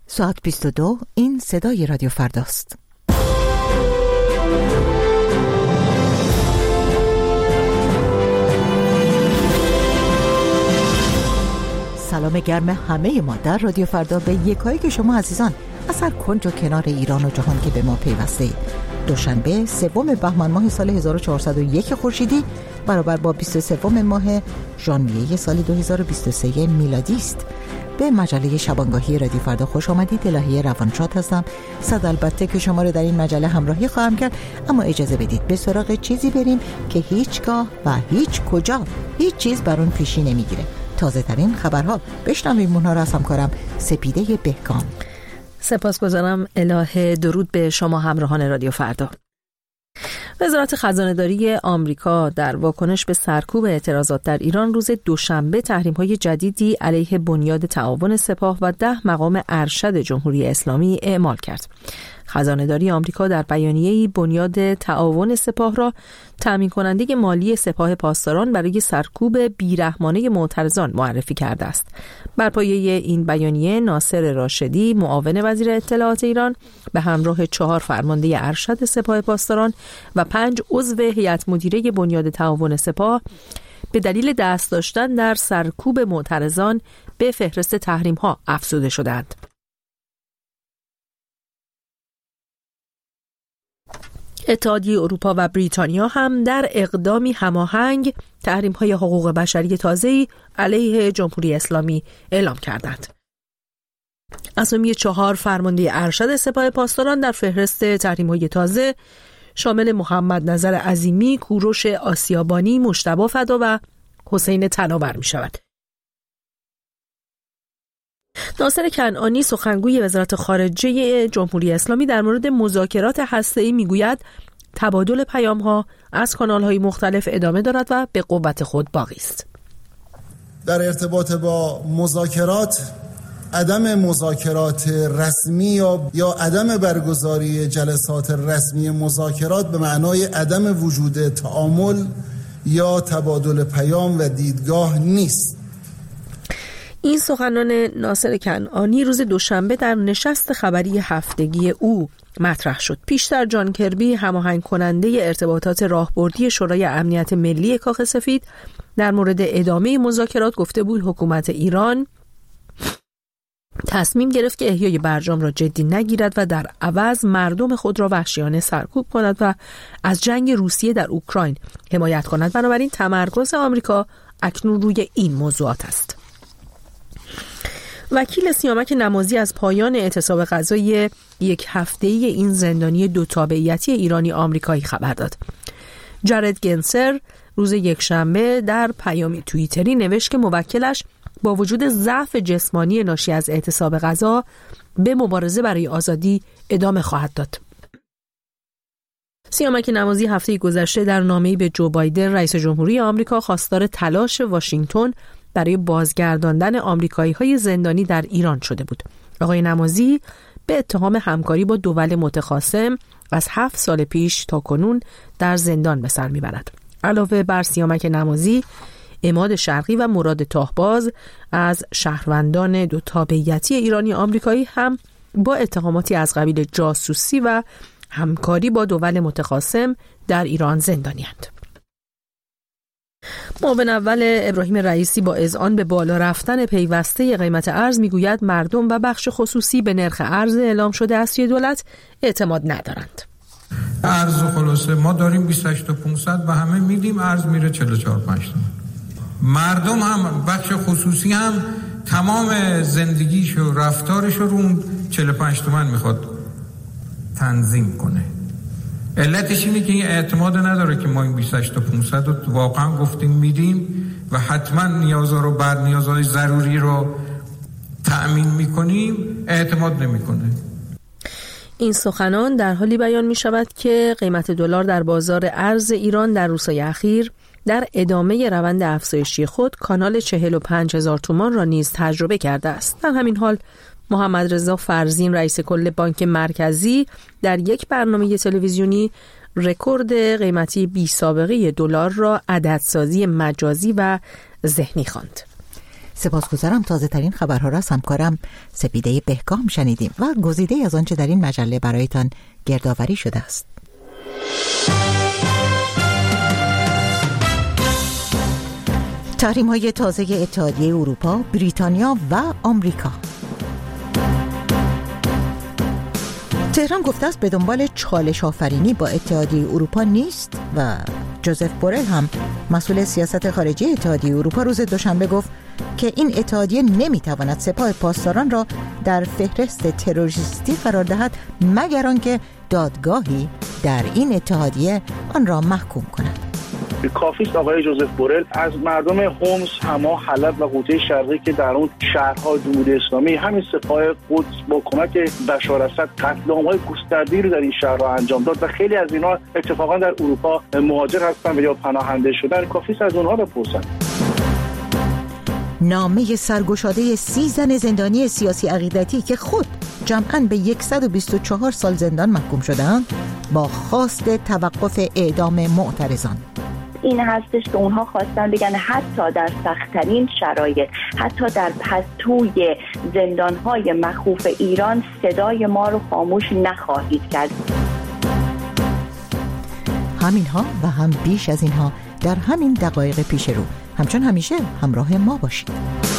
ساعت 22 این صدای رادیو فرداست. سلام گرم همه ما در رادیو فردا به یکایی که شما عزیزان از هر کنج و کنار ایران و جهان که به ما پیوسته اید. دوشنبه 3 بهمن ماه سال 1401 خورشیدی برابر با 23 ماه ژانویه سال 2023 میلادی است. به مجله شبانگاهی رادیو فردا خوش آمدید. الهی روانشاد هستم. صد البته که شما رو در این مجله همراهی خواهم کرد، اما اجازه بدید به سراغ چیزی بریم که هیچگاه و هیچ کجا هیچ چیز بر اون پیشی نمیگیره. تازه ترین خبرها. بشنویم اونها را از همکارم سپیده بهکام. سپاسگزارم الهه. درود به شما همراهان رادیو فردا. وزارت خزانه‌داری آمریکا در واکنش به سرکوب اعتراضات در ایران روز دوشنبه تحریم‌های جدیدی علیه بنیاد تعاون سپاه و 10 مقام ارشد جمهوری اسلامی اعمال کرد. خزانه‌داری آمریکا در بیانیه‌ای بنیاد تعاون سپاه را تامین کننده مالی سپاه پاسداران برای سرکوب بیرحمانه معترضان معرفی کرده است. بر پایه این بیانیه ناصر راشدی معاون وزیر اطلاعات ایران به همراه 4 فرمانده ارشد سپاه پاسداران و 5 عضو هیئت مدیره بنیاد تعاون سپاه به دلیل دست داشتن در سرکوب معترضان به فهرست تحریم‌ها افزوده شدند. اتحادیه اروپا و بریتانیا هم در اقدامی هماهنگ تحریم‌های حقوق بشری تازه‌ای علیه جمهوری اسلامی اعلام کردند. اسامی 4 فرمانده ارشد سپاه پاسداران در فهرست تحریم‌های تازه شامل محمد نظر عظیمی، کوروش آسیابانی، مجتبی فدا و حسین تناور می‌شود. ناصر کنعانی سخنگوی وزارت خارجه جمهوری اسلامی در مورد مذاکرات هسته‌ای میگوید تبادل پیام‌ها از کانال‌های مختلف ادامه دارد و به قوت خود باقی است. در ارتباط با مذاکرات، عدم مذاکرات رسمی یا عدم برگزاری جلسات رسمی مذاکرات به معنای عدم وجود تعامل یا تبادل پیام و دیدگاه نیست. این سخنان ناصر کنعانی روز دوشنبه در نشست خبری هفتگی او مطرح شد. پیشتر جان کربی، هماهنگ کننده ارتباطات راهبردی شورای امنیت ملی کاخ سفید، در مورد ادامه مذاکرات گفته بود حکومت ایران تصمیم گرفت که احیای برجام را جدی نگیرد و در عوض مردم خود را وحشیانه سرکوب کند و از جنگ روسیه در اوکراین حمایت کند. بنابراین تمرکز آمریکا اکنون روی این موضوعات است. وکیل سیامک نمازی از پایان اعتصاب غذایی 1 هفته‌ای این زندانی 2 تابعیتی ایرانی آمریکایی خبر داد. جرد گنسر روز یکشنبه در پیامی توییتری نوشت که موکلش با وجود ضعف جسمانی ناشی از اعتصاب غذا به مبارزه برای آزادی ادامه خواهد داد. سیامک نمازی هفته گذشته در نامه‌ای به جو بایدن رئیس جمهوری آمریکا خواستار تلاش واشنگتن برای بازگرداندن آمریکایی‌های زندانی در ایران شده بود. آقای نمازی به اتهام همکاری با دول متخاصم از 7 سال پیش تا کنون در زندان به سر میبرد. علاوه بر سیامک نمازی، عماد شرقی و مراد تاهباز از شهروندان 2 تابعیتی ایرانی آمریکایی هم با اتهاماتی از قبیل جاسوسی و همکاری با دول متخاصم در ایران زندانی‌اند. معاون اول ابراهیم رئیسی با اذعان به بالا رفتن پیوسته قیمت ارز میگوید مردم و بخش خصوصی به نرخ ارز اعلام شده از سوی دولت اعتماد ندارند. ارز خلاصه ما داریم 28 تا 500 و همه میدیم، ارز میره 44 5 تومن. مردم هم بخش خصوصی هم تمام زندگیش و رفتارش رو اون 45 تومن میخواد تنظیم کنه. علتش اینه که این اعتماد نداره که ما این 28 تا 500 رو واقعا گفتیم میدیم و حتما نیازها رو بر نیازهای ضروری رو تأمین میکنیم، اعتماد نمیکنه. این سخنان در حالی بیان می شود که قیمت دلار در بازار ارز ایران در روزهای اخیر در ادامه روند افزایشی خود کانال 45,000 تومان را نیز تجربه کرده است. در همین حال محمد رضا فرزین رئیس کل بانک مرکزی در یک برنامه تلویزیونی رکورد قیمتی بی سابقه دلار را عددسازی مجازی و ذهنی خواند. سپاسگزارم. تازه ترین خبرها را از همکارم سپیده بهکام شنیدیم و گزیده از آنچه در این مجله برایتان گردآوری شده است. تحریم‌های تازه اتحادیه اروپا، بریتانیا و آمریکا. تهران گفته است به دنبال چالش آفرینی با اتحادیه اروپا نیست و جوزف بورل هم مسئول سیاست خارجی اتحادیه اروپا روز دوشنبه گفت که این اتحادیه نمیتواند سپاه پاسداران را در فهرست تروریستی قرار دهد مگر آنکه دادگاهی در این اتحادیه آن را محکوم کند. کافی است آقای جوزف بورل از مردم هومس، حما، حلب و قوطه شرقی که در اون شهرهای جمهوری اسلامی همین سپاه قدس با کمک بشار اسد قتل عام‌های گسترده‌ای رو در این شهرها انجام داد و خیلی از اینا اتفاقا در اروپا مهاجر هستن و یا پناهنده شدن. کافی است از اونها بپرسن. نامه سرگشاده 30 زن زندانی سیاسی عقیدتی که خود جمعاً به 124 سال زندان محکوم شدند با خواست توقف اعدام معترضان. این هستش که اونها خواستن بگن حتی در سخت‌ترین شرایط، حتی در پستوی زندان‌های مخوف ایران صدای ما رو خاموش نخواهید کرد. همینها و هم بیش از اینها در همین دقایق پیش رو. همچون همیشه همراه ما باشید.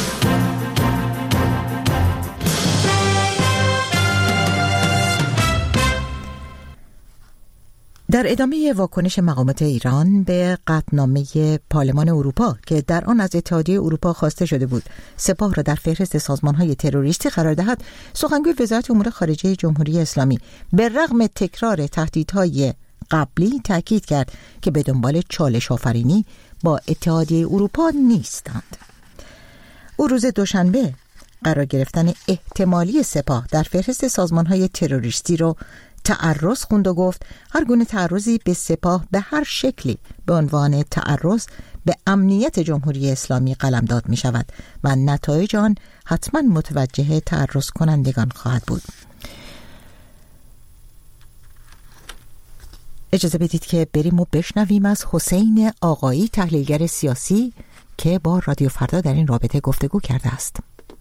در ادامه واکنش مقامات ایران به قطعنامه پارلمان اروپا که در آن از اتحادیه اروپا خواسته شده بود سپاه را در فهرست سازمان‌های تروریستی قرار دهد، سخنگوی وزارت امور خارجه جمهوری اسلامی به رغم تکرار تهدیدهای قبلی تاکید کرد که به دنبال چالش آفرینی با اتحادیه اروپا نیستند. او روز دوشنبه قرار گرفتن احتمالی سپاه در فهرست سازمان‌های تروریستی رو تعرض خوند و گفت هر گونه تعرضی به سپاه به هر شکلی به عنوان تعرض به امنیت جمهوری اسلامی قلمداد می شود و نتایج آن حتما متوجه تعرض کنندگان خواهد بود. اجازه بدید که بریم و بشنویم از حسین آقایی، تحلیلگر سیاسی که با رادیو فردا در این رابطه گفتگو کرده است.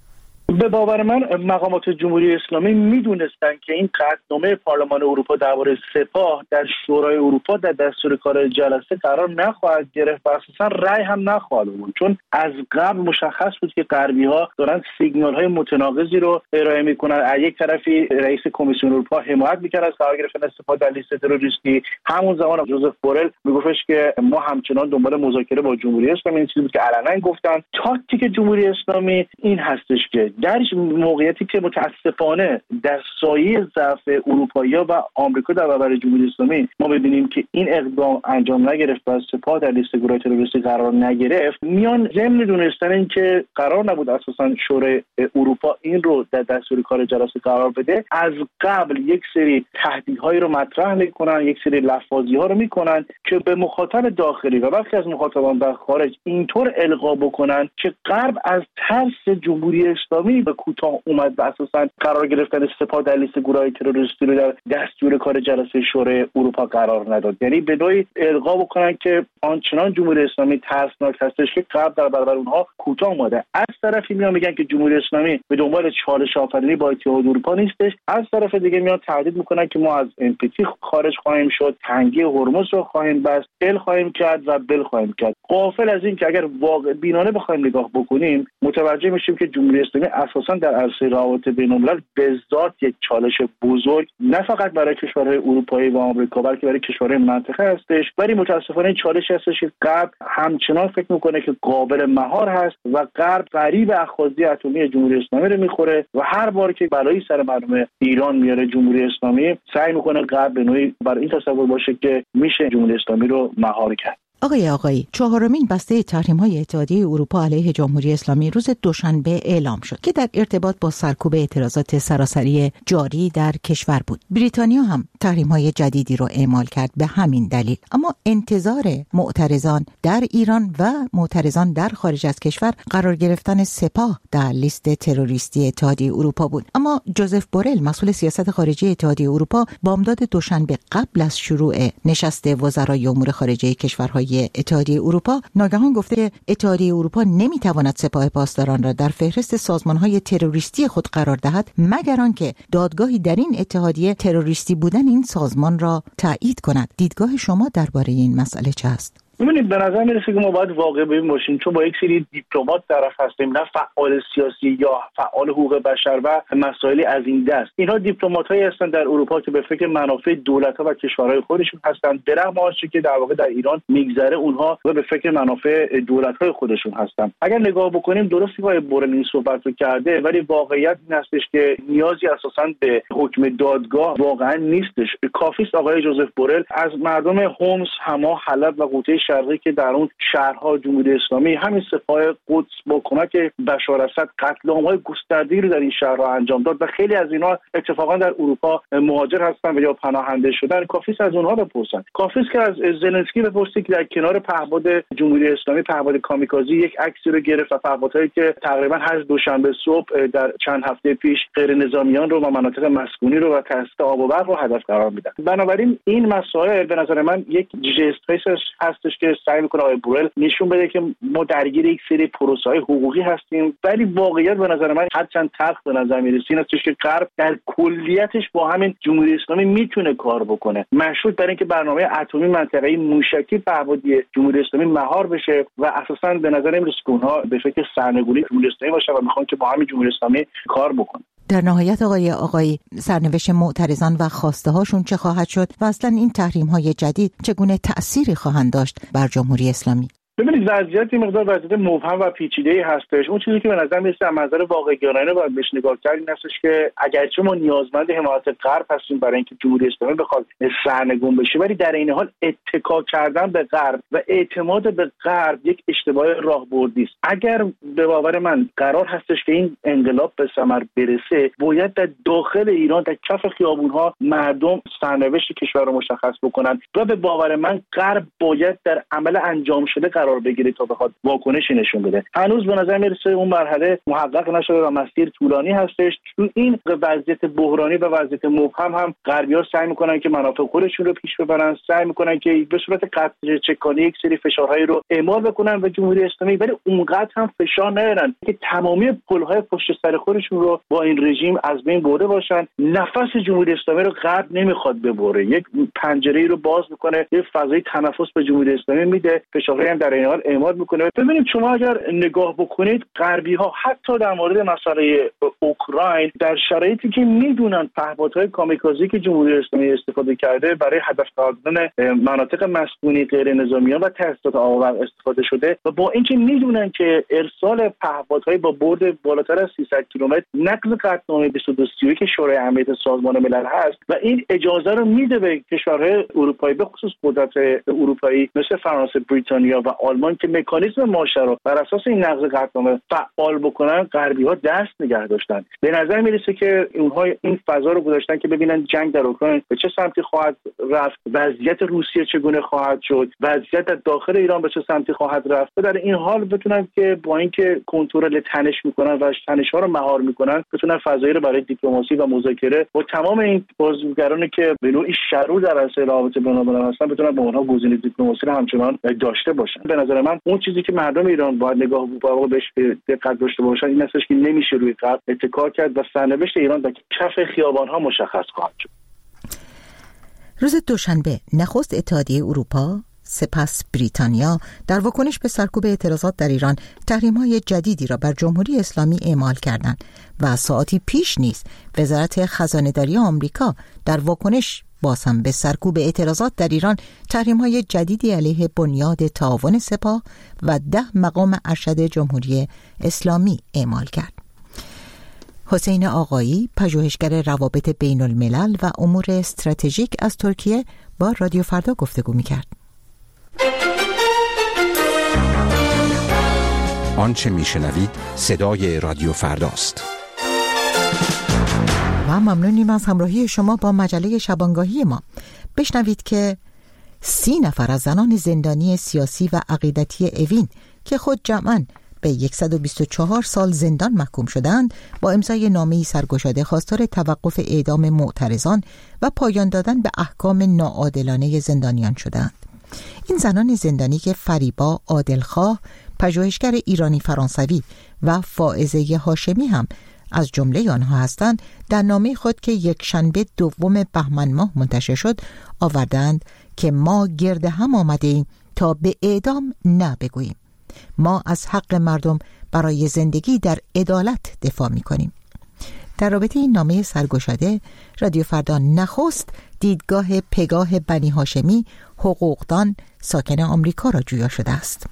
به باور من مقامات جمهوری اسلامی میدونستن که این قطعنامه پارلمان اروپا درباره سپاه در شورای اروپا در دستور کار جلسه قرار نخواهد گرفت و اساسا رأی هم نخواهد بود، چون از قبل مشخص بود که غربی‌ها دارن سیگنال‌های متناقضی رو ارائه میکنن. از یک طرفی رئیس کمیسیون اروپا حمایت میکرد از قرار گرفتن سپاه در لیست تروریستی، همون زمان جوزف بورل میگفتش که ما همچنان دنبال مذاکره با جمهوری اسلامی. این چیزی بود که علنا گفتن. تاکتیک جمهوری اسلامی این هستش که در موقعیتی که متاسفانه در سایه ضعف اروپایی‌ها و آمریکا در برابر جمهوری اسلامی ما ببینیم که این اقدام انجام نگرفت و سپاه در لیست گروه تروریستی قرار نگرفت، میان ضمن دونستن این که قرار نبود اساسا شورای اروپا این رو در دستور کار جلسه قرار بده، از قبل یک سری تهدیدهایی رو مطرح میکنن، یک سری لفاظی‌ها رو میکنن که به مخاطب داخلی و برخی از مخاطبان در خارج اینطور القا بکنن که غرب از ترس جمهوری اسلامی به کوتاه اومد و اساسا قرار گرفتن سپاه در لیست گروه‌های تروریستی رو در دستور کار جلسه شورای اروپا قرار نداد. یعنی به نوعی القا بکنن که آنچنان جمهوری اسلامی ترسناک هستش که غرب در برابر اونها کوتاه اومده. از طرفی میان میگن که جمهوری اسلامی به دنبال چالش آفرینی با اتحادیه اروپا نیستش، از طرف دیگه میان تهدید میکنن که ما از NPT خارج خواهیم شد، تنگی هرمز رو خواهیم بست، ال خواهیم کرد و بل خواهیم کرد. غافل از این که اگر واقع بینانه بخوایم نگاه بکنیم متوجه میشیم که جمهوری اسلامی اساسا در عرصه روابط بین‌الملل به ذات یک چالش بزرگ نه فقط برای کشورهای اروپایی و آمریکا بلکه برای کشورهای منطقه هستش. ولی متاسفانه این چالش هستش که غرب همچنان فکر میکنه که قابل مهار هست و غرب فریب اخاذی اتمی جمهوری اسلامی رو میخوره و هر بار که بلایی سر مردم ایران میاره جمهوری اسلامی سعی میکنه غرب به نوعی بر این تصور باشه که میشه جمهوری اسلامی رو مهار کرد. آقایی، چهارمین بسته تحریم‌های اتحادیه اروپا علیه جمهوری اسلامی روز دوشنبه اعلام شد که در ارتباط با سرکوب اعتراضات سراسری جاری در کشور بود. بریتانیا هم تحریم‌های جدیدی را اعمال کرد به همین دلیل. اما انتظار معترضان در ایران و معترضان در خارج از کشور قرار گرفتن سپاه در لیست تروریستی اتحادیه اروپا بود. اما جوزف بورل، مسئول سیاست خارجی اتحادیه اروپا، بامداد دوشنبه قبل از شروع نشست وزرای امور خارجه کشورهای اتحادیه اروپا ناگهان گفته که اتحادیه اروپا نمیتواند سپاه پاسداران را در فهرست سازمان‌های تروریستی خود قرار دهد مگر آنکه دادگاهی در این اتحادیه تروریستی بودن این سازمان را تایید کند. دیدگاه شما درباره این مسئله چه است؟ ببینید، به نظر میرسه که ما باید واقع بین باشیم، چون با یک سری دیپلمات طرف هستیم، نه فعال سیاسی یا فعال حقوق بشر و مسائلی از این دست. اینها دیپلمات‌هایی هستند در اروپا که به فکر منافع دولت‌ها و کشورهای خودشون هستند. برغم آنچه که در واقع در ایران میگذره، اونها به فکر منافع دولت‌های خودشون هستند. اگر نگاه بکنیم، درستی که بورل این صحبت رو کرده، ولی واقعیت این هستش که نیازی اساساً به حکم دادگاه واقعا نیستش. کافی است آقای جوزف بورل از مردم هومس، حما، حلب و قوطه شرقی که در اون شهرها جمهوری اسلامی همین سپاه قدس با کمک بشار اسد قتل عام‌های گسترده‌ای رو در این شهرها انجام داد و خیلی از اینا اتفاقا در اروپا مهاجر هستن و یا پناهنده شدن. کافی است از اونها بپرسن. کافی است که از زلنسکی بپرسید که در کنار پهپاد جمهوری اسلامی، پهپاد کامیکازی، یک عکسی رو گرفت و پهپادهایی که تقریبا هر دوشنبه صبح در چند هفته پیش غیر نظامیان رو و مناطق مسکونی رو و تاسیس آب و برق رو هدف قرار میدن. بنابراین این مسائل به نظر من یک جست هستش که سعی میکنه آقای بورل نشون بده که ما درگیر یک سری پروسه‌های حقوقی هستیم، ولی واقعیت به نظر من هرچند تلخ به نظر میرسه این است که غرب در کلیتش با همین جمهوری اسلامی میتونه کار بکنه، مشروط بر اینکه برنامه اتمی منطقه‌ای موشکی پهپادی جمهوری اسلامی مهار بشه و اساساً به نظر نمیرسه که اونها به فکر سرنگونی جمهوری اسلامی باشن و میخوان که با همین جمهوری اسلامی کار بکنه. در نهایت آقای سرنوشت معترضان و خواسته هاشون چه خواهد شد و اصلا این تحریم های جدید چگونه تأثیری خواهند داشت بر جمهوری اسلامی؟ ببینید، وضعیت مقدار وضعیت مبهم و پیچیده‌ای هستش. اون چیزی که به نظر میاد از منظر واقع‌گرایانه باید بهش نگاه کرد این هستش که اگرچه ما نیازمند حمایت غرب هستیم برای اینکه جمهوری اسلامی بخواد سرنگون بشه، ولی در این حال اتکا کردن به غرب و اعتماد به غرب یک اشتباه راهبردی است. اگر به باور من قرار هستش که این انقلاب به ثمر برسه، باید در داخل ایران در کف خیابون‌ها مردم سرنوشت کشور رو مشخص بکنن و به باور من غرب باید در عمل انجام شده قرار بگیره تا بخواد واکنشی نشون بده. هنوز به نظر میرسه اون مرحله محقق نشده و مسیر طولانی هستش. تو این وضعیت بحرانی و وضعیت مبهم هم غربی‌ها سعی میکنن که منافع خودشون رو پیش ببرن، سعی میکنن که به صورت قطع چکانی یک سری فشارهایی رو اعمال بکنن به جمهوری اسلامی، ولی اونقدر هم فشار نیارن که تمامی پل‌های پشت سر خودشون رو با این رژیم از بین برده باشن. نفس جمهوری اسلامی رو غرب نمیخواد ببره، یک پنجره‌ای رو باز میکنه، یک فضای تنفس به جمهوری اسلامی میده، فشارهایی هم در این حال اعمال میکنه. ببینید، شما اگر نگاه بکنید غربی‌ها حتی در مورد مسئله اوکراین در شرایطی که میدونن پهپادهای کامیکازی که جمهوری اسلامی استفاده کرده برای هدف قرار دادن مناطق مسکونی غیر نظامیان و تاسیسات آب و برق استفاده شده و با اینکه میدونن که ارسال پهپادهای با برد بالاتر از 300 کیلومتر نقض قطعنامه 2231 که شورای امنیت سازمان ملل هست و این اجازه رو میده به کشورهای اروپایی، به خصوص قدرت اروپایی مثل فرانسه، بریتانیا و آلمان که مکانیزم ماشه رو بر اساس این نقض قطعنامه فعال بکنن، غربی‌ها دست نگه داشتن. به نظر میرسه که اونها این فضا رو گذاشتن که ببینن جنگ در اوکراین به چه سمتی خواهد رفت، وضعیت روسیه چگونه خواهد شد، وضعیت در داخل ایران به چه سمتی خواهد رفت و در این حال بتونن که با اینکه کنترل تنش میکنن و تنش‌ها رو مهار میکنن، بتونن فضایی رو برای دیپلماسی و مذاکره با تمام این بازیگرانی که به نوعی شرور در اصل رابطه بین‌المللی هستن بتونن با اونها گزینه دیپلماسی رو همچنان داشته باشن. به نظر من اون چیزی که مردم ایران باید نگاه بهش دقت داشته باشن این هستش که نمیشه روی غرب اتکا کرد و سرنوشت ایران در کف خیابان‌ها مشخص خواهد شد. روز دوشنبه نخست اتحادیه اروپا، سپس بریتانیا در واکنش به سرکوب اعتراضات در ایران تحریم‌های جدیدی را بر جمهوری اسلامی اعمال کردند و ساعتی پیش نیز وزارت خزانه‌داری آمریکا در واکنش باز هم به سرکوب اعتراضات در ایران تحریم‌های جدیدی علیه بنیاد تعاون سپاه و 10 مقام ارشد جمهوری اسلامی اعمال کرد. حسین آقایی، پژوهشگر روابط بین الملل و امور استراتژیک از ترکیه با رادیو فردا گفتگو می‌کرد. آنچه میشنوید صدای رادیو فرداست. و ممنونیم از همراهی شما با مجله شبانگاهی ما. بشنوید که 30 نفر از زنان زندانی سیاسی و عقیدتی اوین که خود جمعاً به 124 سال زندان محکوم شدند با امضای نامه‌ای سرگشاده خواستار توقف اعدام معترضان و پایان دادن به احکام ناعادلانه زندانیان شدند. این زنان زندانی که فریبا عادلخواه، پژوهشگر ایرانی فرانسوی و فائزه هاشمی هم از جمله آنها هستند، در نامه خود که یک شنبه 2 بهمن ماه منتشر شد آوردند که ما گرد هم آمده ایم تا به اعدام نه بگوییم. ما از حق مردم برای زندگی در عدالت دفاع می کنیم. در رابطه این نامه سرگشاده، رادیو فردا نخست دیدگاه پگاه بنی هاشمی، حقوقدان ساکن آمریکا را جویا شده است.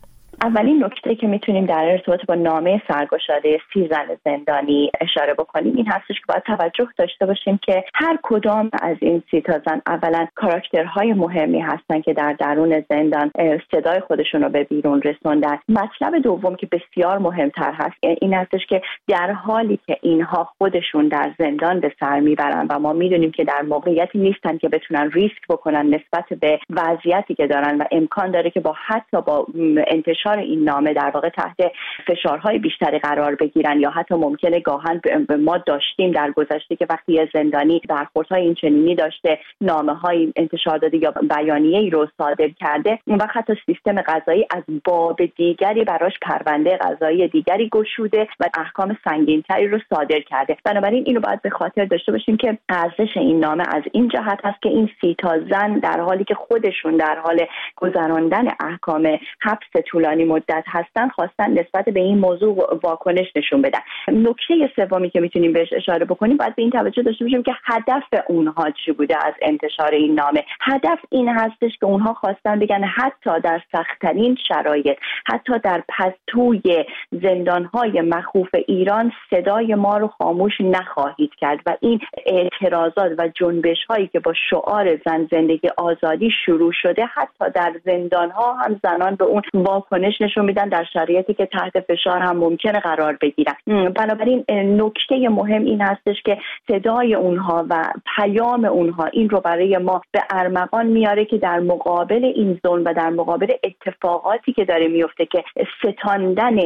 اولین نکته که میتونیم در ارتباط با نامه سرگشاده 30 زن زندانی اشاره بکنیم این هستش که باید توجه داشته باشیم که هر کدام از این 30 زن اولا کاراکترهای مهمی هستن که در درون زندان صدای خودشون رو به بیرون رسوندن. مطلب دوم که بسیار مهمتر هست این هستش که در حالی که اینها خودشون در زندان به سر میبرن و ما میدونیم که در موقعیتی نیستن که بتونن ریسک بکنن نسبت به وضعیتی که دارن و امکان داره که حتی با انتشار این نامه در واقع تحت فشارهای بیشتری قرار بگیرن یا حتی ممکنه گاهن ما داشتیم در گذشته که وقتی یه زندانی برخوردهای این چنینی داشته نامه‌های انتشار داده یا بیانیه‌ای رو صادر کرده، اون وقت حتی سیستم قضایی از باب دیگری براش پرونده قضایی دیگری گشوده و احکام سنگین‌تری رو صادر کرده. بنابراین اینو باید به خاطر داشته باشیم که ارزش این نامه از این جهت هست که این 30 زن در حالی که خودشون در حال گذراندن احکام حبس طولانی مدت هستن خواستن نسبت به این موضوع واکنش نشون بدن. نکته سومی که میتونیم بهش اشاره بکنیم باید به این توجه داشته باشیم که هدف اونها چی بوده از انتشار این نامه. هدف این هستش که اونها خواستن بگن حتی در سخت‌ترین شرایط، حتی در پستوی زندان‌های مخوف ایران صدای ما رو خاموش نخواهید کرد و این اعتراضات و جنبش‌هایی که با شعار زن زندگی آزادی شروع شده حتی در زندان‌ها هم زنان به اون واکنش نشون میدن در شرایطی که تحت فشار هم ممکنه قرار بگیرن. بنابراین نکته مهم این هستش که صدای اونها و پیام اونها این رو برای ما به ارمغان میاره که در مقابل این ظلم و در مقابل اتفاقاتی که داره میفته که ستاندن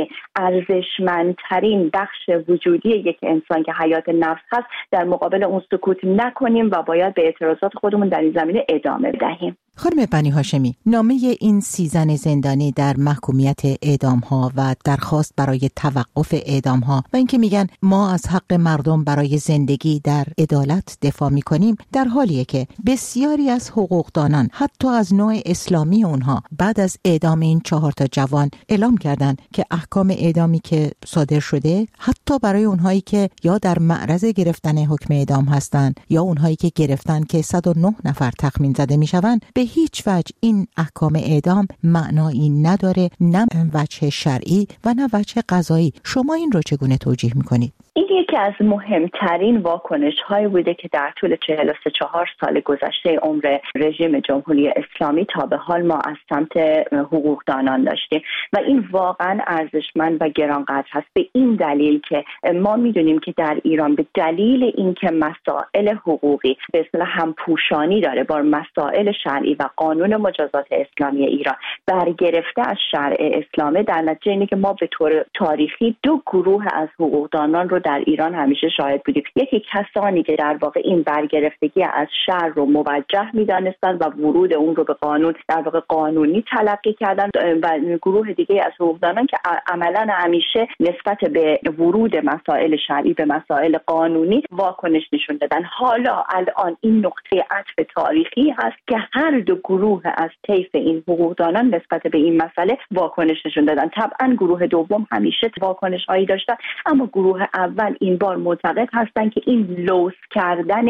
ارزشمندترین بخش وجودی یک انسان که حیات نفس هست، در مقابل اون سکوت نکنیم و باید به اعتراضات خودمون در این زمینه ادامه بدهیم. خانم بنی هاشمی، نامه این 30 زن زندانی در محکومیت اعدام ها و درخواست برای توقف اعدام ها و اینکه میگن ما از حق مردم برای زندگی در عدالت دفاع میکنیم، در حالیه که بسیاری از حقوقدانان حتی از نوع اسلامی اونها بعد از اعدام این 4 جوان اعلام کردند که احکام اعدامی که صادر شده حتی برای اونهایی که یا در معرض گرفتن حکم اعدام هستند یا اونهایی که گرفتن که 109 نفر تخمین زده میشوند، به هیچ وجه این احکام اعدام معنایی نداره، نه وجه شرعی و نه وجه قضایی. شما این رو چگونه توجیه میکنید؟ این یکی از مهمترین واکنش‌هایی بوده که در طول 43 سال گذشته عمر رژیم جمهوری اسلامی تا به حال ما از سمت حقوقدانان داشتیم و این واقعا ارزشمند و گرانقدر هست به این دلیل که ما میدونیم که در ایران به دلیل اینکه مسائل حقوقی به اصطلاح همپوشانی داره با مسائل شرعی و قانون مجازات اسلامی ایران برگرفته از شرع اسلامه، در نتیجه اینه که ما به طور تاریخی 2 گروه از حقوقدانان رو در ایران همیشه شاهد بودیم. یکی کسانی که در واقع این برگرفتگی از شرع رو موجه می‌دانستند و ورود اون رو به قانون در واقع قانونی تلقی کردند و گروه دیگه از حقوقدانان که عملاً همیشه نسبت به ورود مسائل شرعی به مسائل قانونی واکنش نشون دادن. حالا الان این نقطه عطف تاریخی هست که هر 2 گروه از طیف این حقوقدانان نسبت به این مسئله واکنش نشون دادن. طبعاً گروه دوم همیشه واکنش‌هایی داشتن، اما گروه اول این بار معتقد هستند که این لوث کردن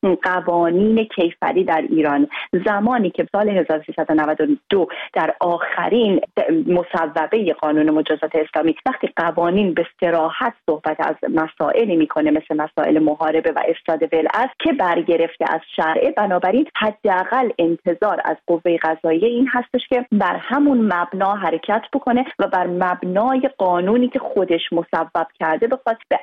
قوانین کیفری در ایران زمانی که سال 1392 در آخرین مصوبه قانون مجازات اسلامی وقتی قوانین به صراحت صحبت از مسائلی میکنه مثل مسائل محاربه و افساد ولعصر که برگرفته از شرع، بنابراین حداقل انتظار از قوه قضاییه این هستش که بر همون مبنا حرکت بکنه و بر مبنای قانونی که خودش مصوب کرده بخواد به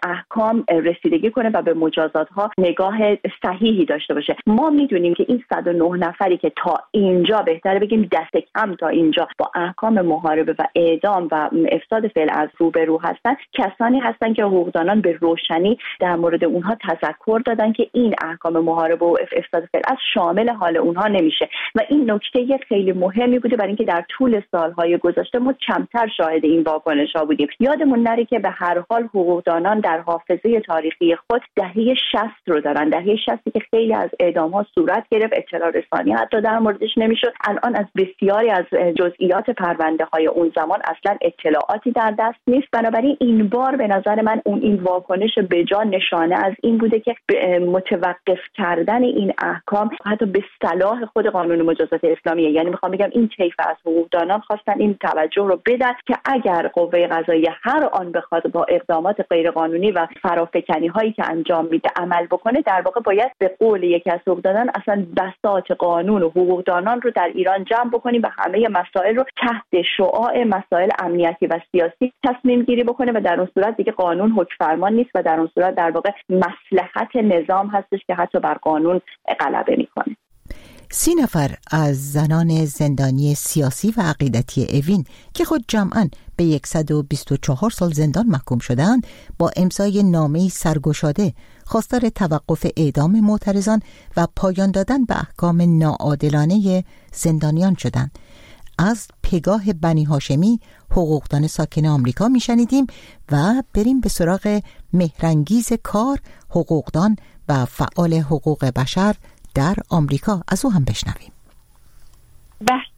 احکام رسیدگی کنه و به مجازات‌ها نگاه صحیحی داشته باشه. ما میدونیم که این 109 نفری که تا اینجا، بهتره بگیم دست کم تا اینجا، با احکام محاربه و اعدام و افساد فعل از روبرو هستن، کسانی هستن که حقوقدانان به روشنی در مورد اونها تذکر دادن که این احکام محاربه و افساد فعل از شامل حال اونها نمیشه و این نکته خیلی مهمی بوده، برای اینکه در طول سالهای گذشته ما کمتر شاهد این واکنش‌ها بودیم. یادمون نره که به هر حال حقوقدانان در حافظه تاریخی خود دهه 60 رو دارن، دهه 60 که خیلی از اعدام‌ها صورت گرفت، اطلاع رسانی حتی در موردش نمیشد. الان از بسیاری از جزئیات پرونده‌های اون زمان اصلا اطلاعاتی در دست نیست. بنابراین این بار به نظر من این واکنش بجا نشانه از این بوده که متوقف کردن این احکام حتی به صلاح خود قانون مجازات اسلامیه. یعنی میخوام بگم این طیف از حقوقدانان خواستن این توجه رو بدن که اگر قوه قضاییه هر آن بخواد با اقدامات غیرقانونی و فرافکنی هایی که انجام میده عمل بکنه، در واقع باید به قول یکی از حقوقدانان اصلا بساط قانون و حقوقدانان رو در ایران جمع بکنیم و همه مسائل رو تحت شعاع مسائل امنیتی و سیاسی تصمیم گیری بکنه و در اون صورت دیگه قانون حکم فرمان نیست و در اون صورت در واقع مصلحت نظام هستش که حتی بر قانون غلبه میکنه. 30 نفر از زنان زندانی سیاسی و عقیدتی اوین که خود جمعاً به 124 سال زندان محکوم شدند، با امضای نامه‌ای سرگشاده خواستار توقف اعدام معترضان و پایان دادن به احکام ناعادلانه زندانیان شدند. از پگاه بنی هاشمی، حقوقدان ساکن آمریکا میشنیدیم و بریم به سراغ مهرانگیز کار، حقوقدان و فعال حقوق بشر در آمریکا. از او هم بشنویم. بحث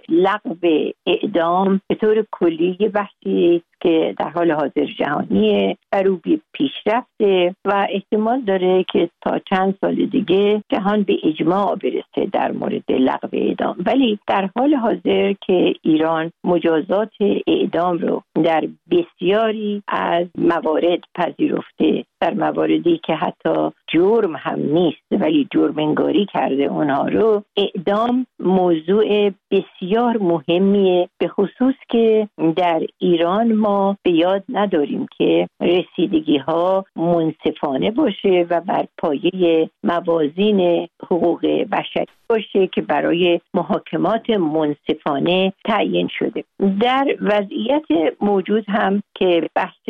لغو اعدام به طور کلی بحثی که در حال حاضر جهانیه و رو به پیشرفته و احتمال داره که تا چند سال دیگه جهان به اجماع برسه در مورد لغو اعدام. ولی در حال حاضر که ایران مجازات اعدام رو در بسیاری از موارد پذیرفته، در مواردی که حتی جرم هم نیست ولی جرم انگاری کرده اونها رو، اعدام موضوع بسیار مهمیه، به خصوص که در ایران ما به یاد نداریم که رسیدگی ها منصفانه باشه و بر پایه موازین حقوق بشری باشه که برای محاکمات منصفانه تعیین شده. در وضعیت موجود هم که بحث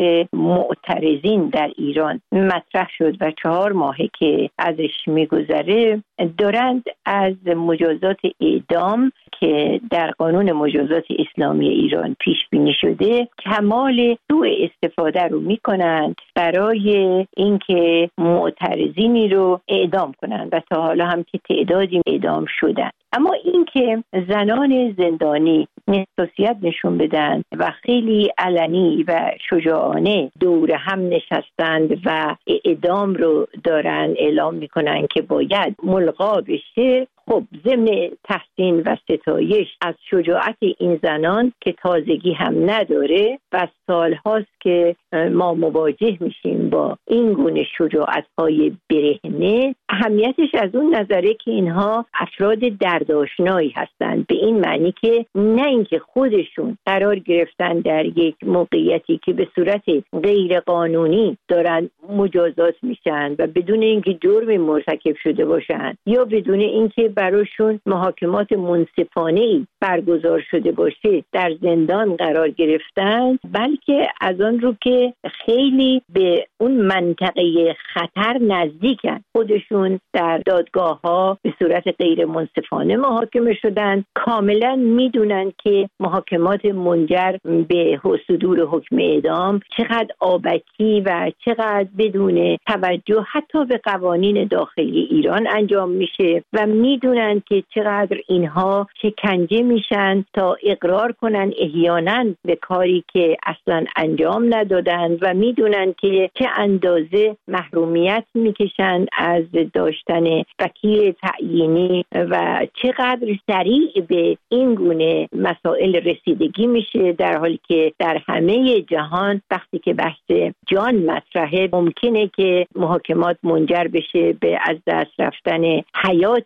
معترضین در ایران مطرح شد و 4 ماهه که ازش میگذره، دارند از مجازات اعدام که در قانون مجازات اسلامی ایران پیش بینی شده کمال سوء استفاده رو میکنند برای اینکه معترضینی رو اعدام کنند و تا حالا هم که تعدادی اعدام شدن. اما اینکه زنان زندانی حساسیت نشون بدن و خیلی علنی و شجاعانه دور هم نشستند و اعدام رو دارن اعلام میکنن که باید ملغا بشه، خب ضمن تحسین و ستایش از شجاعت این زنان که تازگی هم نداره و سالهاست که ما مواجه میشیم با این گونه شجاعت‌های برهنه، اهمیتش از اون نظره که اینها افراد دردآشنایی هستند، به این معنی که نه اینکه خودشون قرار گرفتن در یک موقعیتی که به صورت غیر قانونی دارن مجازات میشن و بدون اینکه جرمی مرتکب شده باشن یا بدون اینکه براشون محاکمات منصفانه‌ای برگزار شده باشه در زندان قرار گرفتن، بلکه از آن رو که خیلی به اون منطقه خطر نزدیکن، خودشون در دادگاه‌ها به صورت غیر منصفانه محاکمه شدن، کاملا میدونن که محاکمات منجر به صدور حکم اعدام چقدر آبکی و چقدر بدون توجه حتی به قوانین داخلی ایران انجام میشه و میدونن که چقدر اینها شکنجه میشن تا اقرار کنن احیانا به کاری که اصلا انجام ندادن و میدونن که چه اندازه محرومیت میکشن از داشتن وکیل تعیینی و چقدر سریع به این گونه مسائل رسیدگی میشه، در حالی که در همه جهان وقتی که بحث جان مطرحه ممکنه که محاکمات منجر بشه به از دست رفتن حیات یک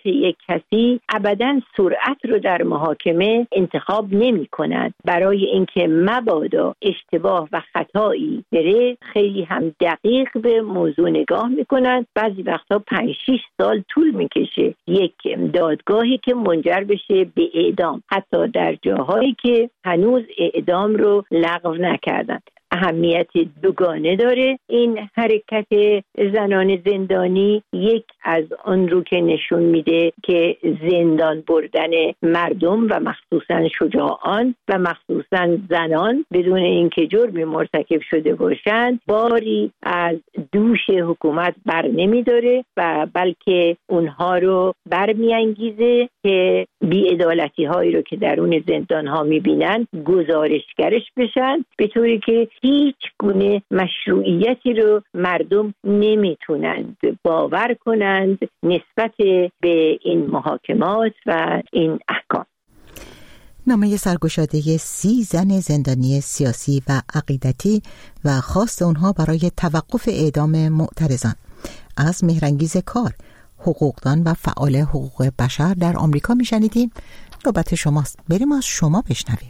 کسی ابداً سرعت رو در محاکمه انتخاب نمی کند. برای اینکه مبادا اشتباه و خطایی بره خیلی هم دقیق به موضوع نگاه می کنند. بعضی وقتا 5-6 سال طول می کشه یک دادگاهی که منجر بشه به اعدام، حتی در جاهایی که هنوز اعدام رو لغو نکردن. اهمیت دوگانه داره این حرکت زنان زندانی. یک از اون رو که نشون میده که زندان بردن مردم و مخصوصا شجاعان و مخصوصا زنان بدون اینکه جرمی مرتکب شده باشند باری از دوش حکومت بر نمیداره و بلکه اونها رو برمیانگیزه که بی‌عدالتی هایی رو که درون زندان ها میبینن گزارشگرش بشن، به طوری که هیچ گونه مشروعیتی رو مردم نمیتونند باور کنند نسبت به این محاکمات و این احکام. نامه سرگشاده 30 زن زندانی سیاسی و عقیدتی و خواست اونها برای توقف اعدام معترضان از مهرانگیز کار، حقوقدان و فعال حقوق بشر در آمریکا میشنیدیم. نوبت شماست، بریم از شما بشنویم.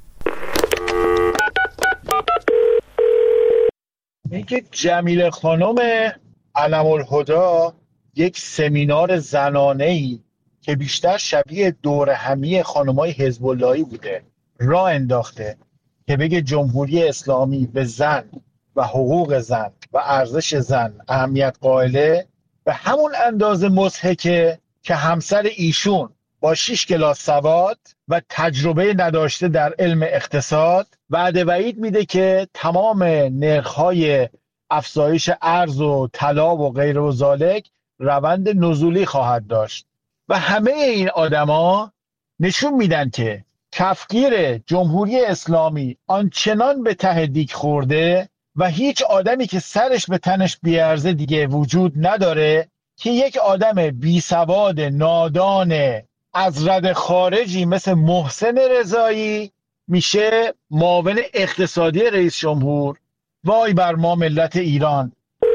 اینکه جمیله خانم علم‌الهدی یک سمینار زنانه‌ای که بیشتر شبیه دوره همی خانمای حزب اللهی بوده راه انداخته که بگه جمهوری اسلامی به زن و حقوق زن و ارزش زن اهمیت قائله، به همون اندازه مضحکه که همسر ایشون با 6 کلاس سواد و تجربه نداشته در علم اقتصاد وعده وعید میده که تمام نرخ‌های افزایش ارز و طلا و غیر و ذالک روند نزولی خواهد داشت و همه این آدما نشون میدن که کفگیر جمهوری اسلامی آنچنان به ته دیگ خورده و هیچ آدمی که سرش به تنش بیارزه دیگه وجود نداره که یک آدم بی سواد نادان از رد خارجی مثل محسن رضایی میشه معاون اقتصادی رئیس جمهور. وای بر ما ملت ایران.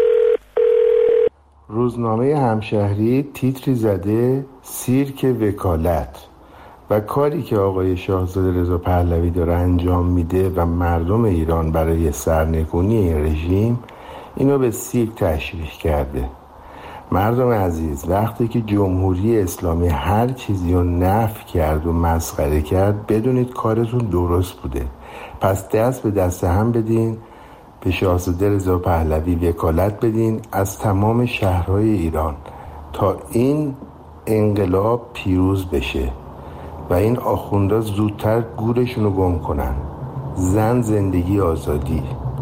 روزنامه همشهری تیتری زده سیرک وکالت و کاری که آقای شاهزاده رضا پهلوی داره انجام میده و مردم ایران برای سرنگونی این رژیم اینو به سیرک تشبیه کرده. مردم عزیز، وقتی که جمهوری اسلامی هر چیزی رو نفی کرد و مسخره کرد بدونید کارتون درست بوده. پس دست به دست هم بدین، به شاهزاده رضا پهلوی وکالت بدین از تمام شهرهای ایران تا این انقلاب پیروز بشه و این آخوندا زودتر گورشون رو گم کنن. زن، زندگی، آزادی.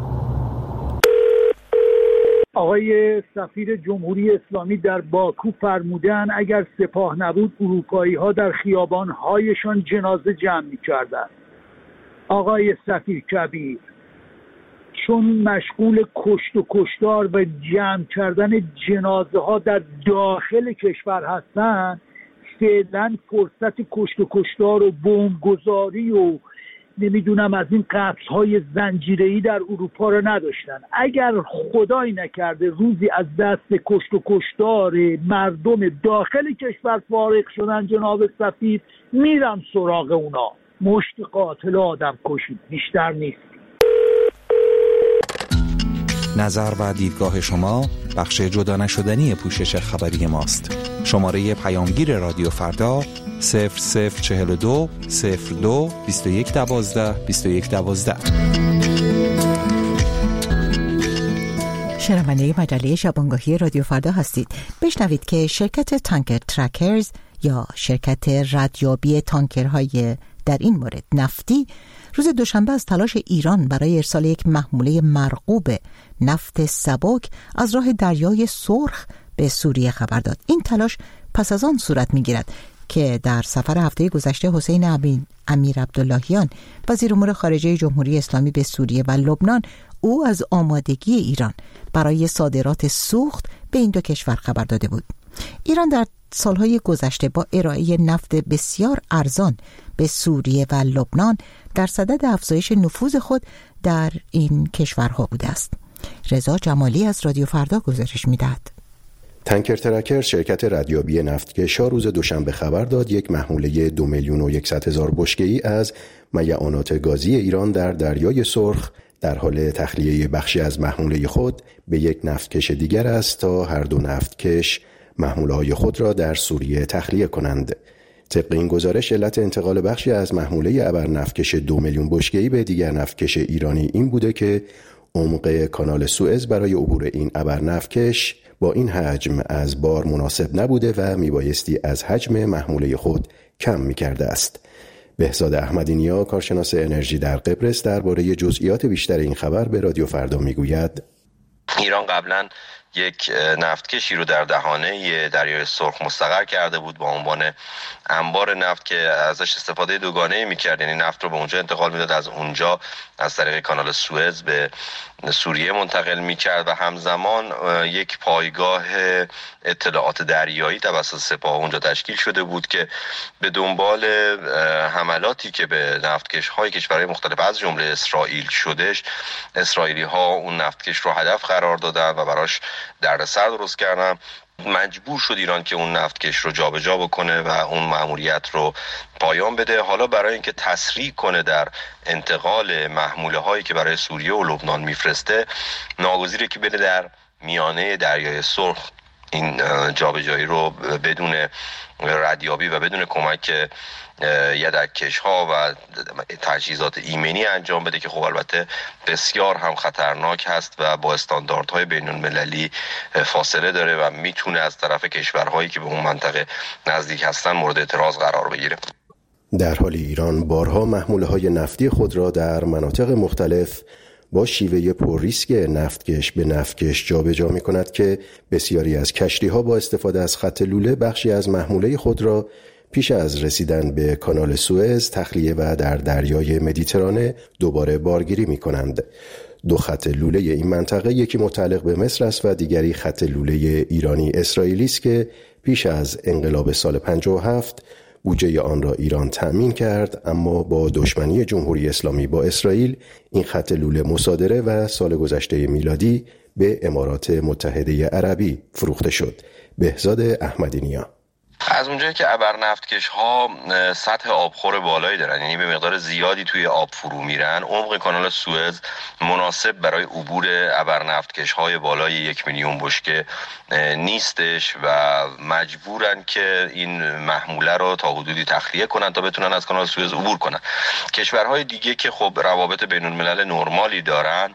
آقای سفیر جمهوری اسلامی در باکو فرمودن اگر سپاه نبود اروپایی ها در خیابان هایشان جنازه جمع می کردن. آقای سفیر کبیر، چون مشغول کشت و کشتار و جمع کردن جنازه ها در داخل کشور هستن، فعلا فرصت کشت و کشتار و بمبگذاری و نمیدونم از این قتل‌های زنجیره‌ای در اروپا رو نداشتن. اگر خدای نکرده روزی از دست کشت و کشتار مردم داخل کشور فارغ شدن جناب سفیر، میرم سراغ اونا. مشت قاتل آدم کشید، بیشتر نیست. نظر و دیدگاه شما بخش جدا نشدنی پوشش خبری ماست. شماره پیامگیر رادیو فردا 0042 02 21 12 21 12. شنونده مجله شبانگاهی رادیو فردا هستید. بشنوید که شرکت تانکر ترکرز یا شرکت ردیابی تانکرهای در این مورد نفتی روز دوشنبه از تلاش ایران برای ارسال یک محموله مرغوب نفت سبک از راه دریای سرخ به سوریه خبر داد. این تلاش پس از آن صورت می‌گیرد که در سفر هفته گذشته حسین امیر عبداللهیان وزیر امور خارجه جمهوری اسلامی به سوریه و لبنان او از آمادگی ایران برای صادرات سوخت به این دو کشور خبر داده بود. ایران در سالهای گذشته با ارائه نفت بسیار ارزان به سوریه و لبنان در صدد افزایش نفوذ خود در این کشورها بوده است. رضا جمالی از رادیو فردا گزارش می‌دهد. تانکر ترکر شرکت ردیابی نفتکش‌ها روز دوشنبه خبر داد یک محموله 2,100,000 بشکه‌ای از میعانات گازی ایران در دریای سرخ در حال تخلیه بخشی از محموله خود به یک نفتکش دیگر است تا هر دو نفتکش محموله‌های خود را در سوریه تخلیه کنند. طبق این گزارش علت انتقال بخشی از محموله ابرنفتکش 2 میلیون بشکه‌ای به دیگر نفتکش ایرانی این بوده که عمق کانال سوئز برای عبور این ابرنفتکش با این حجم از بار مناسب نبوده و میبایستی از حجم محموله خود کم میکرده است. بهزاد احمدی‌نیا، کارشناس انرژی در قبرس، درباره جزئیات بیشتر این خبر به رادیو فردا میگوید: ایران قبلا یک نفتکشی رو در دهانه دریای سرخ مستقر کرده بود با عنوان انبار نفت که ازش استفاده دوگانه‌ای می‌کرد، یعنی نفت رو به اونجا انتقال میداد، از اونجا از طریق کانال سوئز به سوریه منتقل می‌کرد و همزمان یک پایگاه اطلاعات دریایی توسط سپاه اونجا تشکیل شده بود که به دنبال حملاتی که به نفتکش‌های کشورهای مختلف از جمله اسرائیل شدش، اسرائیلی‌ها اون نفتکش رو هدف قرار دادن و براش دردسر درست کردن. مجبور شد ایران که اون نفتکش رو جابجا بکنه و اون مأموریت رو پایان بده. حالا برای اینکه تسریع کنه در انتقال محموله هایی که برای سوریه و لبنان میفرسته، ناگزیره که بده در میانه دریای سرخ این جابجایی رو بدون ردیابی و بدون کمک یدککش ها و تجهیزات ایمنی انجام بده که خب البته بسیار هم خطرناک هست و با استانداردهای بین المللی فاصله داره و میتونه از طرف کشورهایی که به اون منطقه نزدیک هستن مورد اعتراض قرار بگیره. در حالی ایران بارها محموله های نفتی خود را در مناطق مختلف با شیوه پر ریسک نفتکش به نفتکش جابجا می کند که بسیاری از کشتی ها با استفاده از خط لوله بخشی از محموله خود را پیش از رسیدن به کانال سوئز تخلیه و در دریای مدیترانه دوباره بارگیری می کنند. دو خط لوله این منطقه، یکی متعلق به مصر است و دیگری خط لوله ایرانی اسرائیلی است که پیش از انقلاب سال 57 بودجه آن را ایران تأمین کرد، اما با دشمنی جمهوری اسلامی با اسرائیل این خط لوله مصادره و سال گذشته میلادی به امارات متحده عربی فروخته شد. بهزاد احمدی‌نیا: از اونجایی که ابرنفتکش ها سطح آبخور بالایی دارن، یعنی به مقدار زیادی توی آب فرو میرن، عمق کانال سوئز مناسب برای عبور ابرنفتکش های بالای 1 میلیون بشکه نیستش و مجبورن که این محموله رو تا حدودی تخلیه کنن تا بتونن از کانال سوئز عبور کنن. کشورهای دیگه که خب روابط بین الملل نرمالی دارن،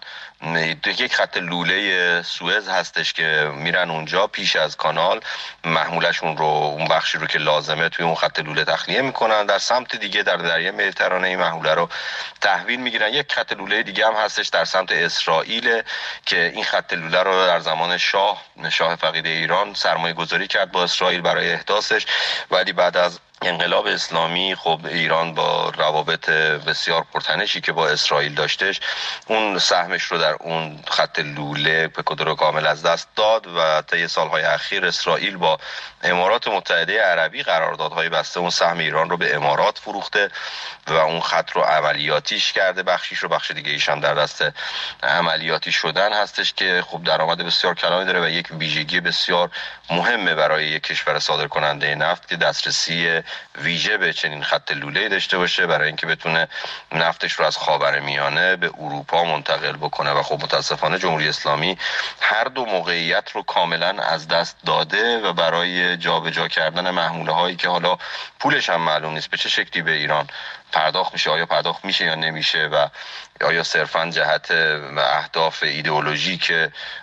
یک خط لوله سوئز هستش که میرن اونجا پیش از کانال محمولشون رو، اون بخشی رو که لازمه توی اون خط لوله تخلیه میکنن، در سمت دیگه در دریای مدیترانه این محموله رو تحویل میگیرن. یک خط لوله دیگه هم هستش در سمت اسرائیل که این خط لوله رو در زمان شاه فقید ایران سرمایه گذاری کرد با اسرائیل برای احداثش، ولی بعد از انقلاب اسلامی خب ایران با روابط بسیار پرتنشی که با اسرائیل داشتش اون سهمش رو در اون خط لوله به قدر کامل از دست داد و طی سالهای اخیر اسرائیل با امارات متحده عربی قراردادهای بسته اون سهم ایران رو به امارات فروخته و اون خط رو عملیاتیش کرده، بخشیش رو، بخش دیگه ایش هم در دست عملیاتی شدن هستش که خب درآمد بسیار کلانی داره و یک ویژگی بسیار مهمه برای یک کشور صادرکننده نفت که دسترسی ویژه به چنین خط لوله‌ای داشته باشه برای اینکه بتونه نفتش رو از خاورمیانه به اروپا منتقل بکنه و خب متاسفانه جمهوری اسلامی هر دو موقعیت رو کاملا از دست داده و برای جابجا کردن محموله هایی که حالا پولش هم معلوم نیست به چه شکلی به ایران پرداخت میشه، آیا پرداخت میشه یا نمیشه و آیا صرفاً جهت اهداف ایدئولوژیک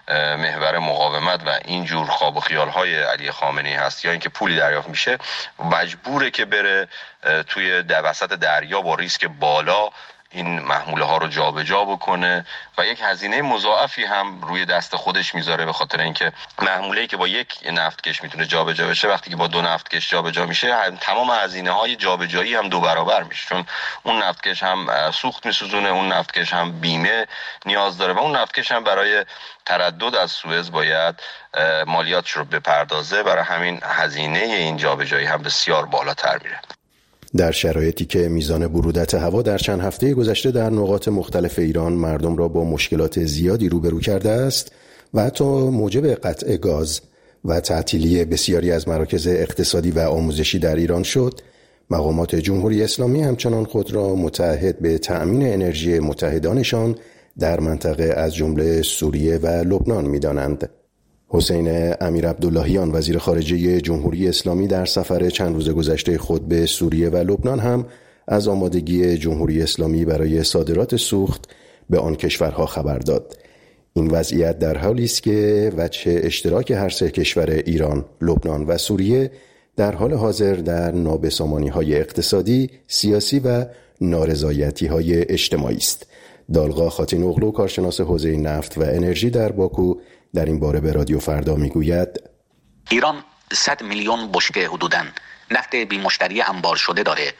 محور مقاومت و اینجور خواب و خیال‌های علی خامنه‌ای هست یا اینکه پولی دریافت میشه، مجبوره که بره توی وسط دریا با ریسک بالا این محموله ها رو جابجا بکنه و یک هزینه مضاعفی هم روی دست خودش میذاره، به خاطر اینکه محموله‌ای که با یک نفتکش میتونه جابجا بشه وقتی که با دو نفتکش جابجا میشه تمام هزینه های جابجایی هم 2 برابر میشه، چون اون نفتکش هم سوخت میسوزونه، اون نفتکش هم بیمه نیاز داره و اون نفتکش هم برای تردد از سوئز باید مالیاتش رو بپردازه، برای همین هزینه این جابجایی هم بسیار بالاتر میره. در شرایطی که میزان برودت هوا در چند هفته گذشته در نقاط مختلف ایران مردم را با مشکلات زیادی روبرو کرده است و حتی موجب قطع گاز و تعطیلی بسیاری از مراکز اقتصادی و آموزشی در ایران شد، مقامات جمهوری اسلامی همچنان خود را متعهد به تأمین انرژی متحدانشان در منطقه از جمله سوریه و لبنان می‌دانند. حسین امیر عبداللهیان وزیر خارجه جمهوری اسلامی در سفر چند روز گذشته خود به سوریه و لبنان هم از آمادگی جمهوری اسلامی برای صادرات سوخت به آن کشورها خبر داد. این وضعیت در حالی است که وجه اشتراک هر سه کشور ایران، لبنان و سوریه در حال حاضر در نابسامانی‌های اقتصادی، سیاسی و نارضایتی‌های اجتماعی است. دالغا خاتین اغلو، کارشناس حوزه نفت و انرژی در باکو، در این باره به رادیو فردا میگوید ایران 100 میلیون بشکه حدوداً نفت بی مشتری انبار شده داره،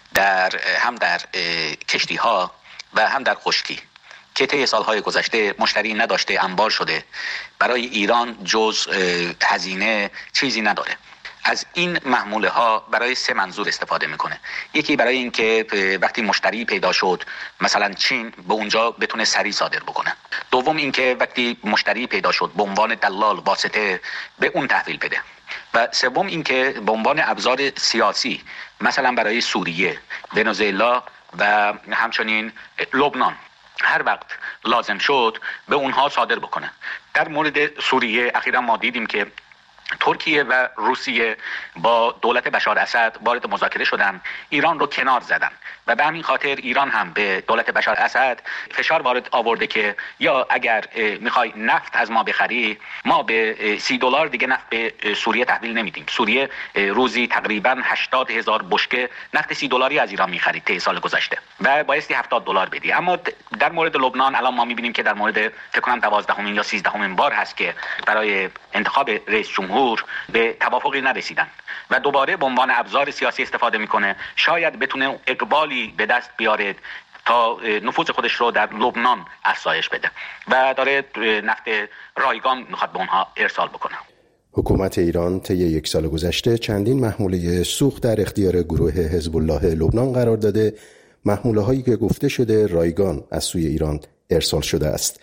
هم در کشتی‌ها و هم در خشکی که طی سالهای گذشته مشتری نداشته، انبار شده. برای ایران جز هزینه چیزی نداره. از این محموله ها برای 3 منظور استفاده میکنه. یکی برای این که وقتی مشتری پیدا شد، مثلا چین، به اونجا بتونه سریع صادر بکنه. دوم این که وقتی مشتری پیدا شد به عنوان دلال واسطه به اون تحویل بده. و سوم این که به عنوان ابزار سیاسی، مثلا برای سوریه، ونزوئلا و همچنین لبنان، هر وقت لازم شد به اونها صادر بکنه. در مورد سوریه اخیراً ما دیدیم که ترکیه و روسیه با دولت بشار اسد وارد مذاکره شدن، ایران رو کنار زدن و به همین خاطر ایران هم به دولت بشار اسد فشار وارد آورده که یا اگر میخوای نفت از ما بخری، ما به $30 دیگه نفت به سوریه تحویل نمیدیم. سوریه روزی تقریبا 80,000 بشکه نفت $30 از ایران میخرید طی سال گذشته و بایستی $70 بدی. اما در مورد لبنان الان ما میبینیم که در مورد فکر کنم 12مین یا 13مین بار هست که برای انتخاب رئیس جمهور به توافقی نرسیدن و دوباره به عنوان ابزار سیاسی استفاده میکنه. شاید بتونه اقبالی به دست بیاره تا نفوذ خودش رو در لبنان افزایش بده و داره نفت رایگان میخواد به اونها ارسال بکنه. حکومت ایران طی 1 سال گذشته چندین محموله سوخت در اختیار گروه حزب الله لبنان قرار داده، محموله هایی که گفته شده رایگان از سوی ایران ارسال شده است.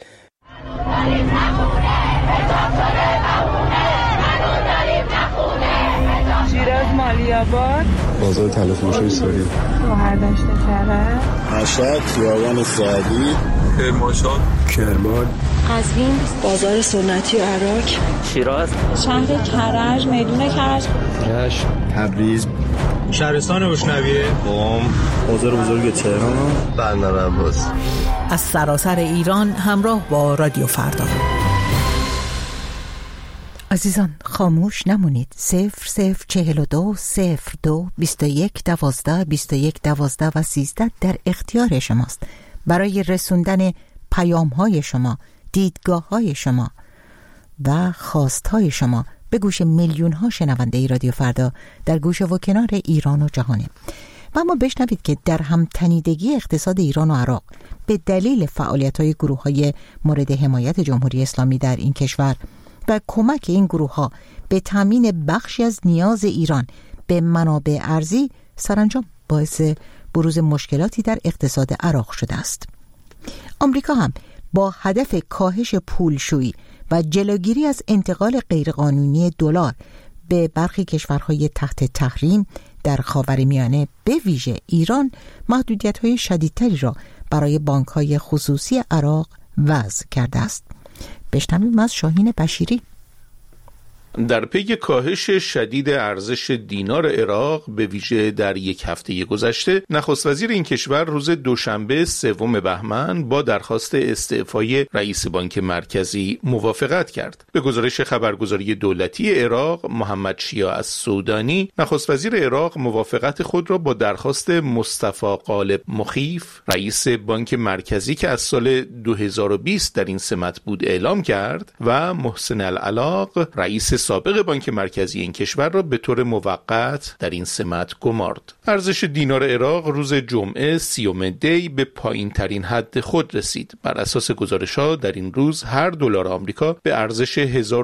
شیراز، مالی‌آباد، بازار تلافروشی سوری، شهردشت کرج، مشهد، خیابان سعدی، کرمان، قزوین، بازار سنتی عراق، شیراز، شهر کرج، میدون کرج، رشت، تبریز، شهرستان اشنویه، قم، بازار بزرگ تهران، بندر عباس. از سراسر ایران همراه با رادیو فردا. عزیزان خاموش نمونید. 0042 02 21 12 21 12 و 13 در اختیار شماست برای رسوندن پیام‌های شما، دیدگاه‌های شما و خواست‌های شما به گوش میلیون‌ها شنونده رادیو فردا در گوشه و کنار ایران و جهان. و اما بشنوید که در همتنیدگی اقتصاد ایران و عراق به دلیل فعالیت‌های گروه‌های مورد حمایت جمهوری اسلامی در این کشور و کمک این گروه‌ها به تامین بخشی از نیاز ایران به منابع ارزی، سرانجام باعث بروز مشکلاتی در اقتصاد عراق شده است. آمریکا هم با هدف کاهش پولشویی و جلوگیری از انتقال غیرقانونی دلار به برخی کشورهای تحت تحریم در خاورمیانه، به ویژه ایران، محدودیت‌های شدیدتری را برای بانک‌های خصوصی عراق وضع کرده است. بشنویم از شاهین بشیری. در پی کاهش شدید ارزش دینار عراق به ویژه در 1 هفته گذشته، نخست وزیر این کشور روز دوشنبه 3 بهمن با درخواست استعفای رئیس بانک مرکزی موافقت کرد. به گزارش خبرگزاری دولتی عراق، محمد شیع السودانی، نخست وزیر عراق موافقت خود را با درخواست مصطفی غالب مخیف، رئیس بانک مرکزی که از سال 2020 در این سمت بود، اعلام کرد و محسن العلاق، رئیس سابق بانک مرکزی این کشور را به طور موقت در این سمت گمارد. ارزش دینار عراق روز جمعه 30 دی به پایین ترین حد خود رسید. بر اساس گزارش‌ها در این روز هر دلار آمریکا به ارزش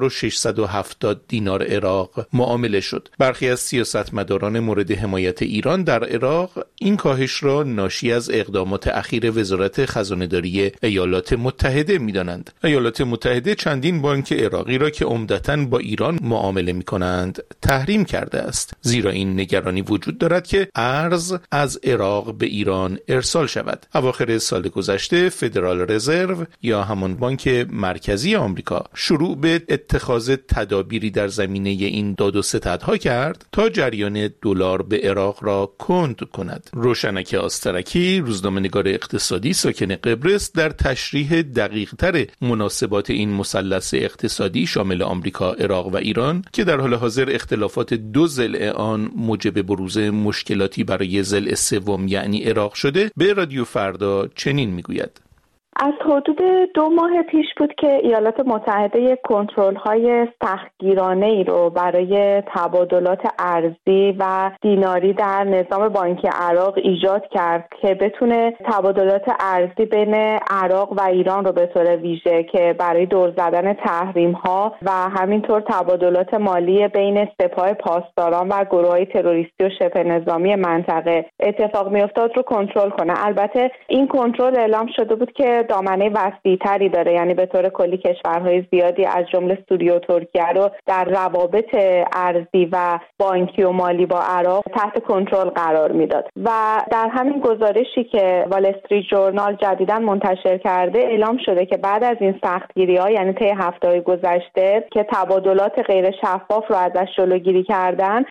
1670 دینار عراق معامله شد. برخی از سیاستمداران مورد حمایت ایران در عراق این کاهش را ناشی از اقدامات اخیر وزارت خزانه‌داری ایالات متحده می‌دانند. ایالات متحده چندین بانک عراقی را که عمدتاً با ایران ایران معامله می‌کنند تحریم کرده است، زیرا این نگرانی وجود دارد که ارز از عراق به ایران ارسال شود. اواخر سال گذشته فدرال رزرو یا همان بانک مرکزی آمریکا شروع به اتخاذ تدابیری در زمینه این داد و ستدها کرد تا جریان دلار به عراق را کند کند. روشنک آسترکی، روزنامه‌نگار اقتصادی ساکن قبرس، در تشریح دقیق‌تر مناسبات این مثلث اقتصادی شامل آمریکا، عراق و ایران که در حال حاضر اختلافات دو ضلع آن موجب بروز مشکلاتی برای ضلع سوم یعنی عراق شده، به رادیو فردا چنین میگوید: از حدود 2 ماه پیش بود که ایالات متحده کنترل‌های سختگیرانه‌ای رو برای تبادلات ارزی و دیناری در نظام بانکی عراق ایجاد کرد که بتونه تبادلات ارزی بین عراق و ایران رو به طور ویژه که برای دور زدن تحریم‌ها و همینطور تبادلات مالی بین سپاه پاسداران و گروه‌های تروریستی و شبه نظامی منطقه اتفاق می‌افتاد رو کنترل کنه. البته این کنترل اعلام شده بود که دامنه وسیع‌تری داره، یعنی به طور کلی کشورهای زیادی از جمله سوریه و ترکیه رو در روابط ارزی و بانکی و مالی با عراق تحت کنترل قرار میداد و در همین گزارشی که وال استریت ژورنال جدیداً منتشر کرده اعلام شده که بعد از این سختگیری‌ها، یعنی طی هفته‌های گذشته که تبادلات غیر شفاف رو ازش جلوگیری کردن،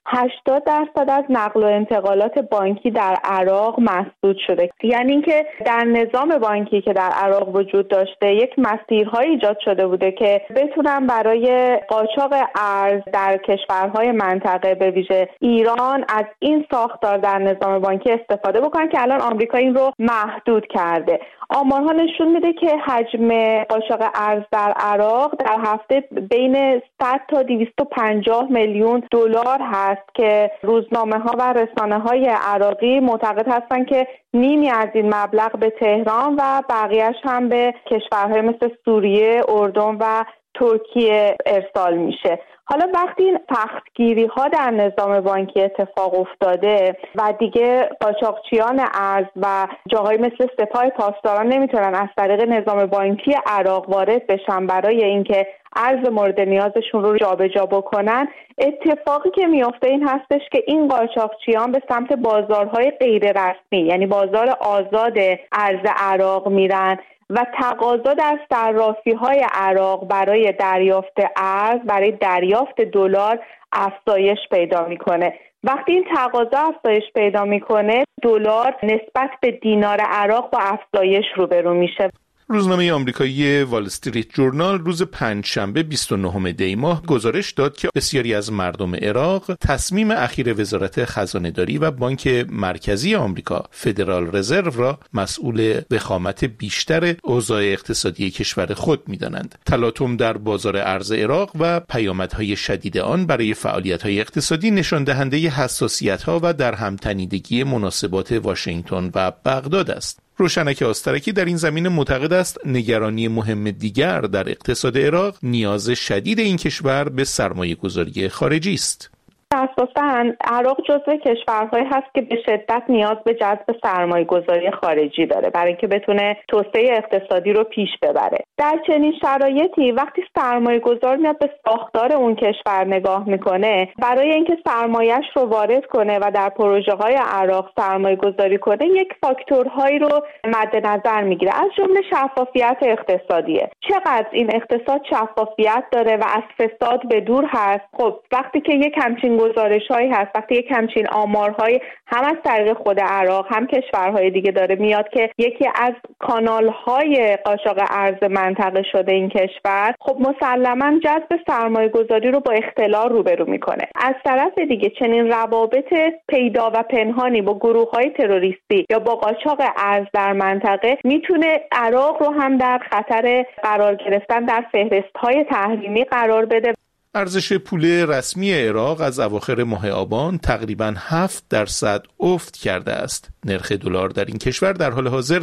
80% از نقل و انتقالات بانکی در عراق مسدود شده. یعنی اینکه در نظام بانکی که در عراق وجود داشته یک مسیرهایی ایجاد شده بوده که بتونن برای قاچاق ارز در کشورهای منطقه به ویژه ایران از این ساختار در نظام بانکی استفاده بکنن که الان آمریکا این رو محدود کرده. آمارها نشون میده که حجم قاچاق ارز در عراق در هفته بین 100 تا 250 میلیون دلار هست که روزنامه‌ها و رسانه‌های عراقی معتقد هستن که نیمی از این مبلغ به تهران و بقیه‌اش هم به کشورهای مثل سوریه، اردن و ترکیه ارسال میشه. حالا وقتی این سختگیری‌ها در نظام بانکی اتفاق افتاده و دیگه قاچاقچیان ارز و جاهای مثل سپاه پاسداران نمیتونن از طریق نظام بانکی عراق وارد بشن برای اینکه ارز مورد نیازشون رو جابجا بکنن، اتفاقی که میفته این هستش که این قاچاقچیان به سمت بازارهای غیر رسمی یعنی بازار آزاد ارز عراق میرن و تقاضا در صرافی‌های عراق برای دریافت ارز، برای دریافت دلار افزایش پیدا میکنه. وقتی این تقاضا افزایش پیدا میکنه، دلار نسبت به دینار عراق با افزایش روبرو میشه. روزنامه آمریکایی وال استریت ژورنال روز پنجشنبه 29 دی ماه گزارش داد که بسیاری از مردم عراق تصمیم اخیر وزارت خزانه‌داری و بانک مرکزی آمریکا فدرال رزرو را مسئول وخامت بیشتر اوضاع اقتصادی کشور خود می‌دانند. تلاطم در بازار ارز عراق و پیامدهای شدید آن برای فعالیت‌های اقتصادی نشان دهنده حساسیت‌ها و در هم تنیدگی مناسبات واشنگتن و بغداد است. روشنک آسترکی در این زمینه معتقد است نگرانی مهم دیگر در اقتصاد عراق نیاز شدید این کشور به سرمایه‌گذاری خارجی است. اساساً عراق جزو کشورهایی هست که به شدت نیاز به جذب سرمایه‌گذاری خارجی داره برای اینکه بتونه توسعه اقتصادی رو پیش ببره. در چنین شرایطی وقتی سرمایه‌گذار میاد به ساختار اون کشور نگاه میکنه، برای اینکه سرمایه‌اش رو وارد کنه و در پروژه‌های عراق سرمایه‌گذاری کنه، یک فاکتورهایی رو مد نظر میگیره، از جمله شفافیت اقتصادیه. چقدر این اقتصاد شفافیت داره و از فساد به دور هست. خب وقتی که یک همچین گزارش‌هایی هست، وقتی یک همچین آمارهایی هم از طریق خود عراق هم کشورهای دیگه داره میاد که یکی از کانال‌های قاچاق ارز منطقه شده این کشور، خب مسلماً جذب سرمایه‌گذاری رو با اختلال روبرو میکنه. از طرف دیگه چنین روابط پیدا و پنهانی با گروه‌های تروریستی یا با قاچاق ارز در منطقه میتونه عراق رو هم در خطر قرار گرفتن در فهرست‌های تحریمی قرار بده. ارزش پول رسمی عراق از اواخر ماه آبان تقریباً 7% افت کرده است. نرخ دلار در این کشور در حال حاضر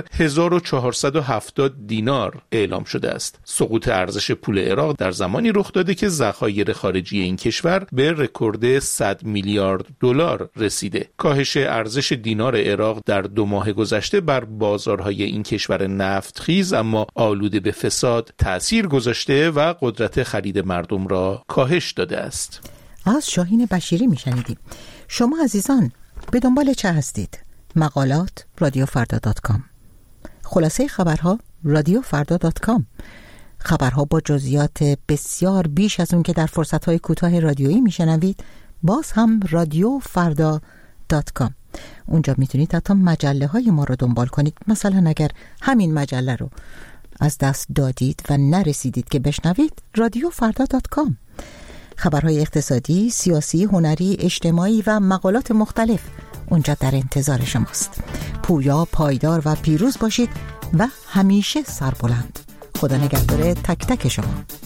1470 دینار اعلام شده است. سقوط ارزش پول عراق در زمانی رخ داده که ذخایر خارجی این کشور به رکورد 100 میلیارد دلار رسیده. کاهش ارزش دینار عراق در 2 ماه گذشته بر بازارهای این کشور نفتخیز اما آلوده به فساد تأثیر گذاشته و قدرت خرید مردم را کاهش داده است. از شاهین بشیری میشنیدیم. شما عزیزان به دنبال چه هستید؟ مقالات رادیوفردا.com، خلاصه خبرها رادیوفردا.com، خبرها با جزئیات بسیار بیش از اون که در فرصت‌های کوتاه رادیویی میشنوید باز هم رادیوفردا.com. اونجا میتونید حتی مجله های ما رو دنبال کنید. مثلا اگر همین مجله رو از دست دادید و نرسیدید که بشنوید، رادیوفردا.com. خبرهای اقتصادی، سیاسی، هنری، اجتماعی و مقالات مختلف اونجا در انتظار شماست. پویا، پایدار و پیروز باشید و همیشه سربلند. خدا نگهدار تک تک شما.